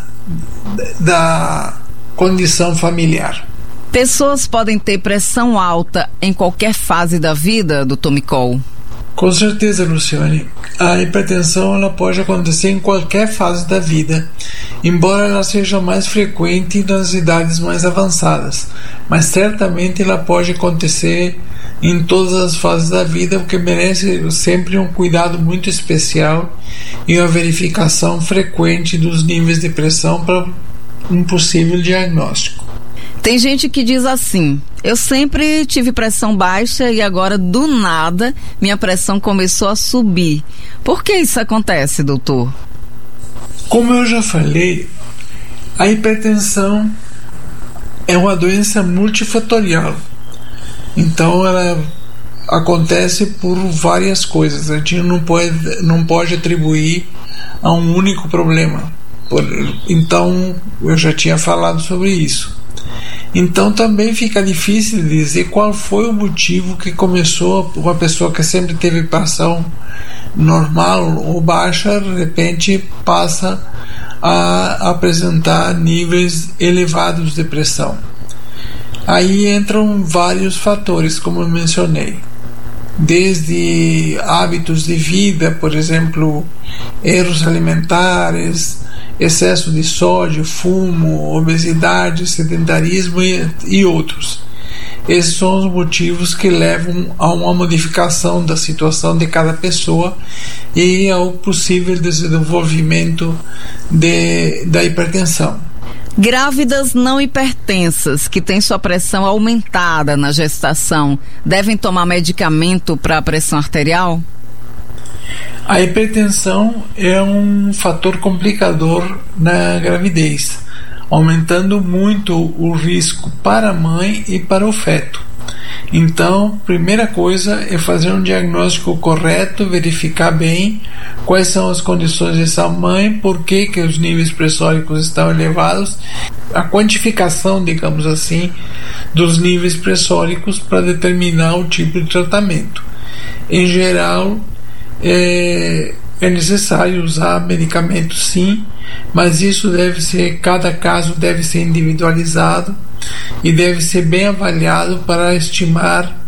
da condição familiar. Pessoas podem ter pressão alta em qualquer fase da vida, Dr. Micol? Com certeza, Luciane. A hipertensão ela pode acontecer em qualquer fase da vida, embora ela seja mais frequente nas idades mais avançadas, mas certamente ela pode acontecer em todas as fases da vida, o que merece sempre um cuidado muito especial e uma verificação frequente dos níveis de pressão para um possível diagnóstico. Tem gente que diz assim: eu sempre tive pressão baixa e agora do nada minha pressão começou a subir. Por que isso acontece, doutor? Como eu já falei, a hipertensão é uma doença multifatorial. Então ela acontece por várias coisas. A gente não pode atribuir a um único problema. Então eu já tinha falado sobre isso. Então também fica difícil de dizer qual foi o motivo que começou uma pessoa que sempre teve pressão normal ou baixa, de repente passa a apresentar níveis elevados de pressão. Aí entram vários fatores, como eu mencionei, desde hábitos de vida, por exemplo, erros alimentares, excesso de sódio, fumo, obesidade, sedentarismo e outros. Esses são os motivos que levam a uma modificação da situação de cada pessoa e ao possível desenvolvimento da hipertensão. Grávidas não hipertensas que têm sua pressão aumentada na gestação devem tomar medicamento para a pressão arterial? A hipertensão é um fator complicador na gravidez, aumentando muito o risco para a mãe e para o feto. Então, primeira coisa é fazer um diagnóstico correto, verificar bem quais são as condições dessa mãe, por que os níveis pressóricos estão elevados, a quantificação, digamos assim, dos níveis pressóricos para determinar o tipo de tratamento. Em geral, é necessário usar medicamentos, sim, mas isso cada caso deve ser individualizado e deve ser bem avaliado para estimar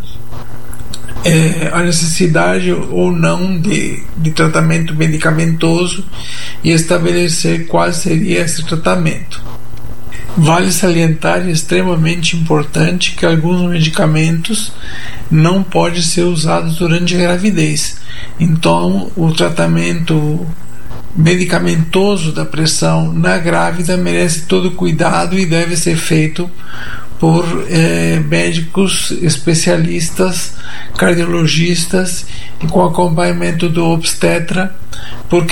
a necessidade ou não de tratamento medicamentoso e estabelecer qual seria esse tratamento. Vale salientar, é extremamente importante, que alguns medicamentos não podem ser usados durante a gravidez. Então, o tratamento medicamentoso da pressão na grávida merece todo cuidado e deve ser feito por médicos especialistas, cardiologistas e com acompanhamento do obstetra, porque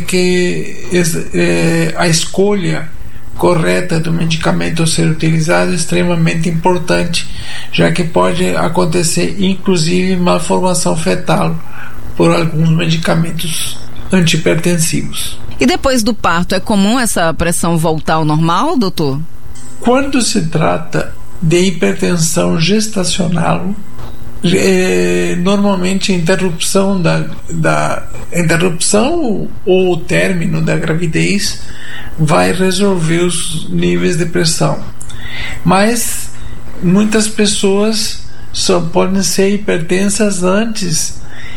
a escolha correta do medicamento a ser utilizado é extremamente importante, já que pode acontecer inclusive malformação fetal por alguns medicamentos antihipertensivos. E depois do parto, é comum essa pressão voltar ao normal, doutor? Quando se trata de hipertensão gestacional, normalmente a interrupção ou o término da gravidez vai resolver os níveis de pressão. Mas muitas pessoas só podem ser hipertensas antes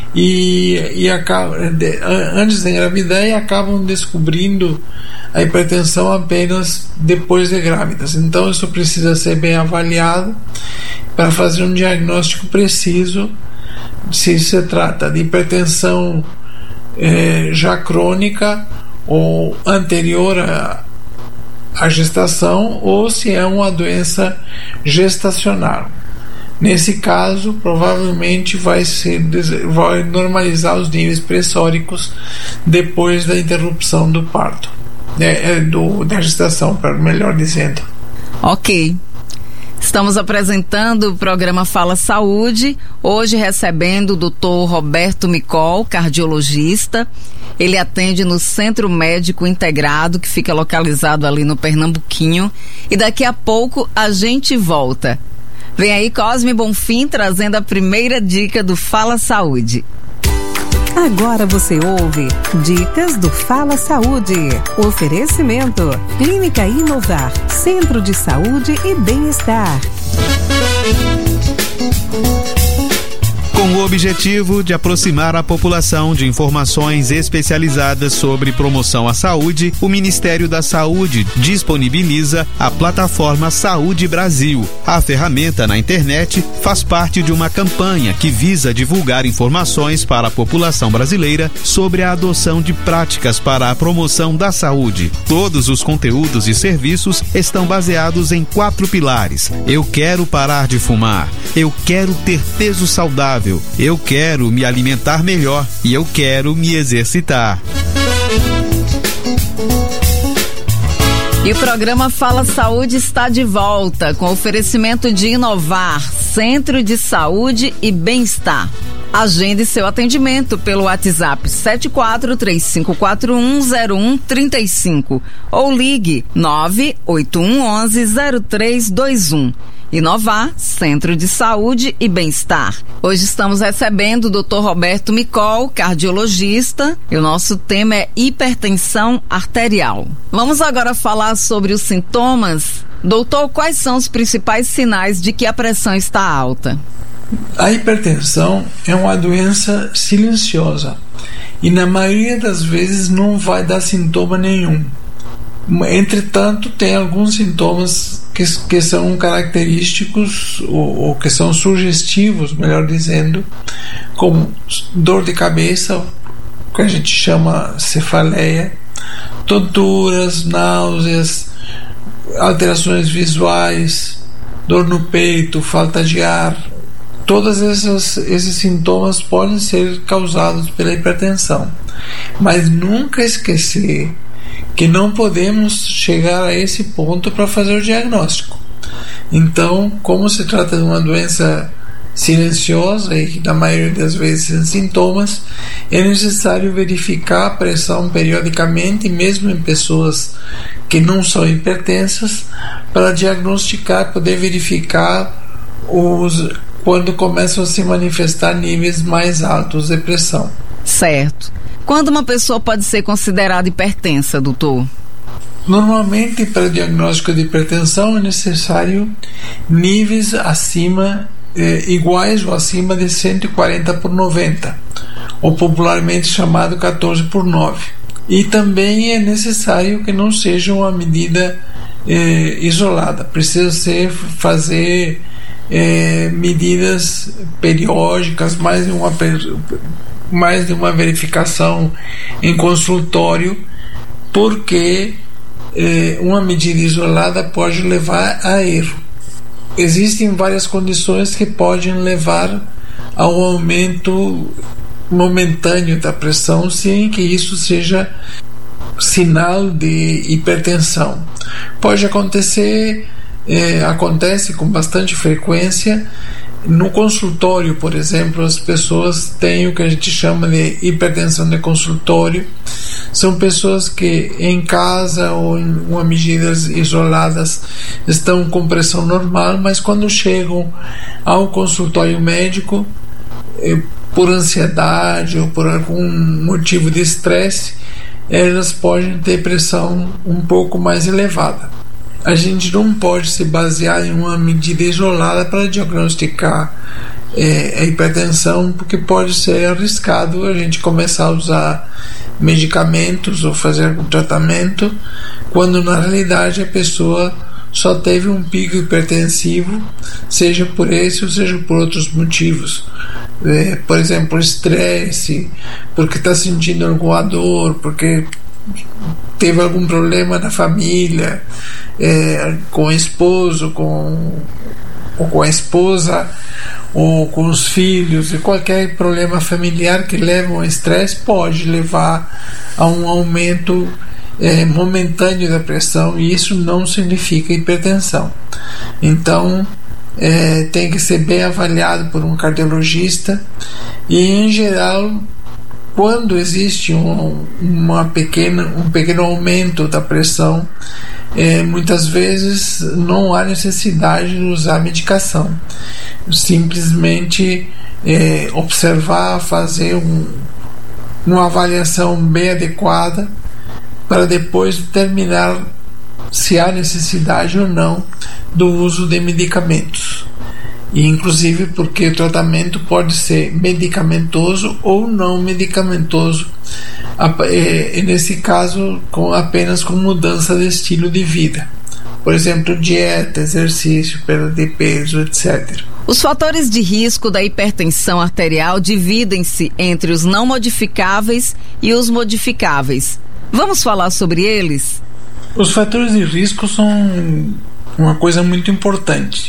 antes de engravidar e acabam descobrindo a hipertensão apenas depois de grávidas. Então isso precisa ser bem avaliado para fazer um diagnóstico preciso se se trata de hipertensão já crônica ou anterior à gestação, ou se é uma doença gestacional. Nesse caso, provavelmente vai normalizar os níveis pressóricos depois da interrupção do parto, da gestação, melhor dizendo. Ok. Estamos apresentando o programa Fala Saúde, hoje recebendo o Dr. Roberto Micol, cardiologista. Ele atende no Centro Médico Integrado, que fica localizado ali no Pernambuquinho. E daqui a pouco a gente volta. Vem aí Cosme Bonfim trazendo a primeira dica do Fala Saúde. Agora você ouve Dicas do Fala Saúde. Oferecimento: Clínica Inovar, Centro de Saúde e Bem-Estar. Com o objetivo de aproximar a população de informações especializadas sobre promoção à saúde, o Ministério da Saúde disponibiliza a plataforma Saúde Brasil. A ferramenta na internet faz parte de uma campanha que visa divulgar informações para a população brasileira sobre a adoção de práticas para a promoção da saúde. Todos os conteúdos e serviços estão baseados em 4 pilares: eu quero parar de fumar, eu quero ter peso saudável, eu quero me alimentar melhor e eu quero me exercitar. E o programa Fala Saúde está de volta com oferecimento de Inovar, Centro de Saúde e Bem-Estar. Agende seu atendimento pelo WhatsApp 7435410135 ou ligue 981110321. Inovar, Centro de Saúde e Bem-Estar. Hoje estamos recebendo o Dr. Roberto Micol, cardiologista, e o nosso tema é hipertensão arterial. Vamos agora falar sobre os sintomas. Doutor, quais são os principais sinais de que a pressão está alta? A hipertensão é uma doença silenciosa e na maioria das vezes não vai dar sintoma nenhum. Entretanto, tem alguns sintomas que são característicos ou que são sugestivos, melhor dizendo, como dor de cabeça, que a gente chama cefaleia, tonturas, náuseas, alterações visuais, dor no peito, falta de ar. Todos esses sintomas podem ser causados pela hipertensão, mas nunca esquecer que não podemos chegar a esse ponto para fazer o diagnóstico. Então, como se trata de uma doença silenciosa e na maioria das vezes sem sintomas, é necessário verificar a pressão periodicamente, mesmo em pessoas que não são hipertensas, para diagnosticar, poder verificar quando começam a se manifestar níveis mais altos de pressão. Certo. Quando uma pessoa pode ser considerada hipertensa, doutor? Normalmente, para o diagnóstico de hipertensão, é necessário níveis acima, iguais ou acima de 140/90, ou popularmente chamado 14/9. E também é necessário que não seja uma medida isolada. Precisa fazer medidas periódicas, mais de uma verificação em consultório, porque uma medida isolada pode levar a erro. Existem várias condições que podem levar ao aumento momentâneo da pressão sem que isso seja sinal de hipertensão. Pode acontecer, acontece com bastante frequência. No consultório, por exemplo, as pessoas têm o que a gente chama de hipertensão de consultório. São pessoas que em casa ou em medidas isoladas estão com pressão normal, mas quando chegam ao consultório médico, por ansiedade ou por algum motivo de estresse, elas podem ter pressão um pouco mais elevada. A gente não pode se basear em uma medida isolada para diagnosticar a hipertensão, porque pode ser arriscado a gente começar a usar medicamentos ou fazer algum tratamento, quando na realidade a pessoa só teve um pico hipertensivo, seja por esse ou seja por outros motivos. Por exemplo, estresse, porque está sentindo alguma dor, porque teve algum problema na família, com o esposo, ou com a esposa, ou com os filhos, e qualquer problema familiar que leve ao estresse pode levar a um aumento momentâneo da pressão, e isso não significa hipertensão. Então tem que ser bem avaliado por um cardiologista, e em geral, quando existe um pequeno aumento da pressão, muitas vezes não há necessidade de usar medicação. Simplesmente observar, fazer uma avaliação bem adequada para depois determinar se há necessidade ou não do uso de medicamentos. E inclusive porque o tratamento pode ser medicamentoso ou não medicamentoso, nesse caso apenas com mudança de estilo de vida, por exemplo, dieta, exercício, perda de peso, etc. Os fatores de risco da hipertensão arterial dividem-se entre os não modificáveis e os modificáveis. Vamos falar sobre eles? Os fatores de risco são uma coisa muito importante.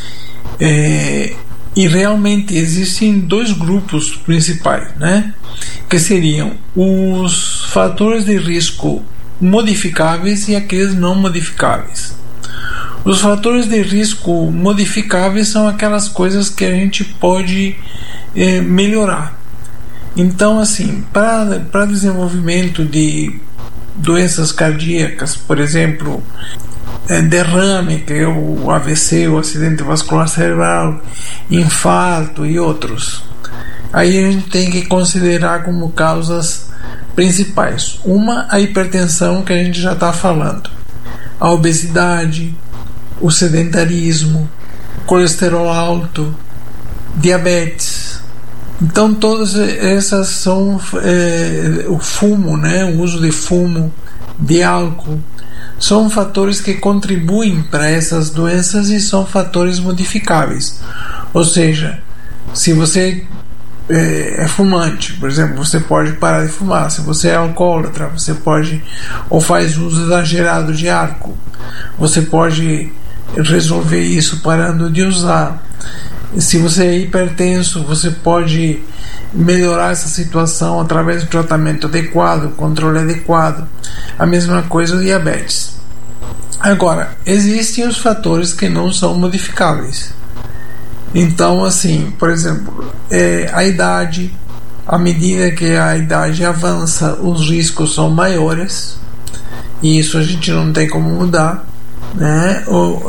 E realmente existem dois grupos principais, né? Que seriam os fatores de risco modificáveis e aqueles não modificáveis. Os fatores de risco modificáveis são aquelas coisas que a gente pode melhorar. Então, assim, para desenvolvimento de doenças cardíacas, por exemplo, derrame, que é o AVC, o acidente vascular cerebral, infarto e outros. Aí a gente tem que considerar como causas principais. Uma, a hipertensão, que a gente já está falando, a obesidade, o sedentarismo, colesterol alto, diabetes. Então todas essas são o fumo, né? O uso de fumo, de álcool, são fatores que contribuem para essas doenças e são fatores modificáveis. Ou seja, se você é fumante, por exemplo, você pode parar de fumar. Se você é alcoólatra, você pode, ou faz uso exagerado de álcool, você pode resolver isso parando de usar. Se você é hipertenso, você pode melhorar essa situação através do tratamento adequado, controle adequado. A mesma coisa o diabetes. Agora, existem os fatores que não são modificáveis. Então, assim, por exemplo, a idade, à medida que a idade avança, os riscos são maiores, e isso a gente não tem como mudar, né?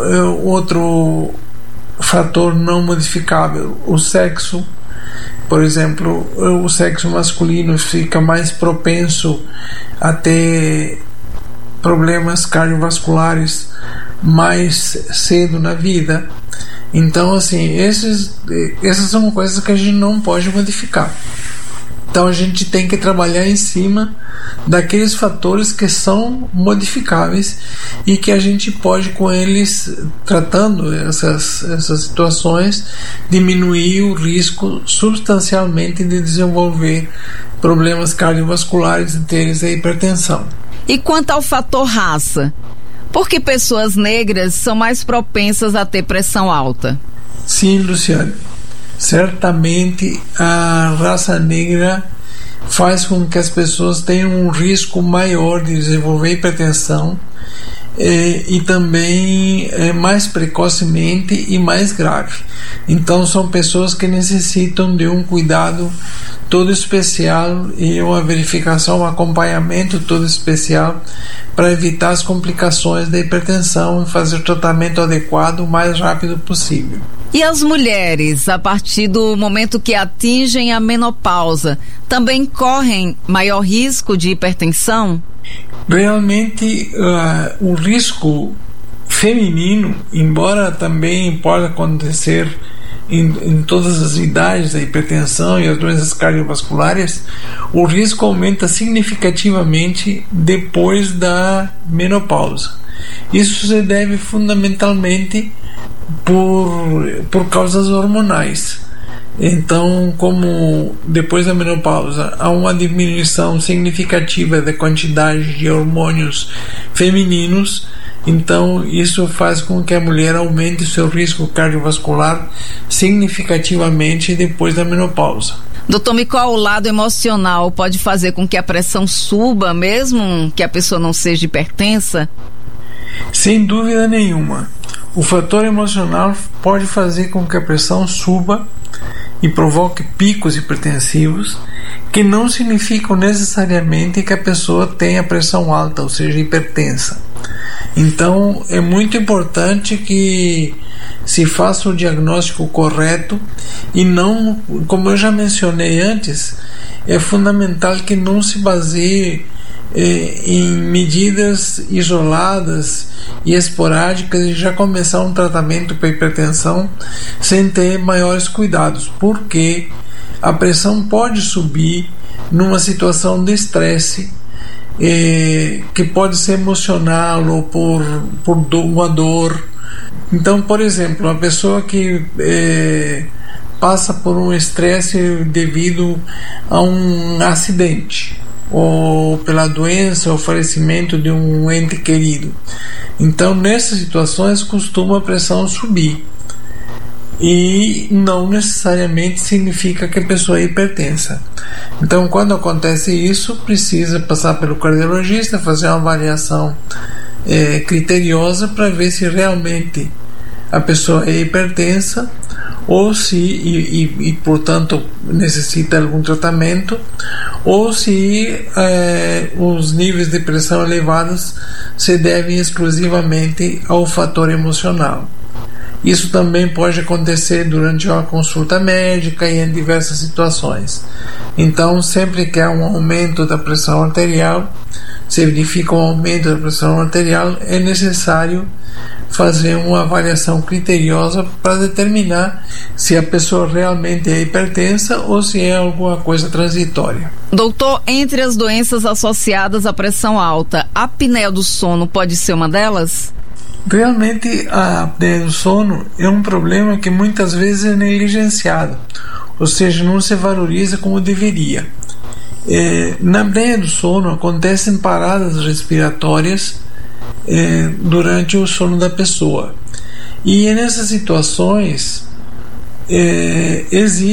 Outro fator não modificável, o sexo. Por exemplo, o sexo masculino fica mais propenso a ter problemas cardiovasculares mais cedo na vida. Então, assim, essas são coisas que a gente não pode modificar. Então a gente tem que trabalhar em cima daqueles fatores que são modificáveis e que a gente pode, com eles, tratando essas situações, diminuir o risco substancialmente de desenvolver problemas cardiovasculares, entre eles a hipertensão. E quanto ao fator raça? Por que pessoas negras são mais propensas a ter pressão alta? Sim, Luciane. Certamente a raça negra faz com que as pessoas tenham um risco maior de desenvolver hipertensão e também mais precocemente e mais grave. Então são pessoas que necessitam de um cuidado todo especial e uma verificação, um acompanhamento todo especial para evitar as complicações da hipertensão e fazer o tratamento adequado o mais rápido possível. E as mulheres, a partir do momento que atingem a menopausa, também correm maior risco de hipertensão? Realmente, o risco feminino, embora também pode acontecer em todas as idades da hipertensão e as doenças cardiovasculares, o risco aumenta significativamente depois da menopausa. Isso se deve fundamentalmente por causas hormonais. Então, como depois da menopausa há uma diminuição significativa da quantidade de hormônios femininos, então isso faz com que a mulher aumente seu risco cardiovascular significativamente depois da menopausa. Doutor Micol, o lado emocional pode fazer com que a pressão suba, mesmo que a pessoa não seja hipertensa? Sem dúvida nenhuma. O fator emocional pode fazer com que a pressão suba e provoque picos hipertensivos, que não significam necessariamente que a pessoa tenha pressão alta, ou seja, hipertensa. Então é muito importante que se faça o diagnóstico correto e não, como eu já mencionei antes, é fundamental que não se baseie em medidas isoladas e esporádicas e já começar um tratamento para hipertensão sem ter maiores cuidados, porque a pressão pode subir numa situação de estresse que pode ser emocional ou por uma dor. Então, por exemplo, uma pessoa que passa por um estresse devido a um acidente ou pela doença ou falecimento de um ente querido, então nessas situações costuma a pressão subir e não necessariamente significa que a pessoa é hipertensa. Então, quando acontece isso, precisa passar pelo cardiologista, fazer uma avaliação criteriosa para ver se realmente a pessoa é hipertensa ou se portanto necessita algum tratamento, ou se os níveis de pressão elevados se devem exclusivamente ao fator emocional. Isso também pode acontecer durante uma consulta médica e em diversas situações. Então, sempre que há um aumento da pressão arterial, se verifica um aumento da pressão arterial, é necessário fazer uma avaliação criteriosa para determinar se a pessoa realmente é hipertensa ou se é alguma coisa transitória. Doutor, entre as doenças associadas à pressão alta, a apneia do sono pode ser uma delas? Realmente a apneia do sono é um problema que muitas vezes é negligenciado, ou seja, não se valoriza como deveria. Na apneia do sono acontecem paradas respiratórias durante o sono da pessoa, e nessas situações existe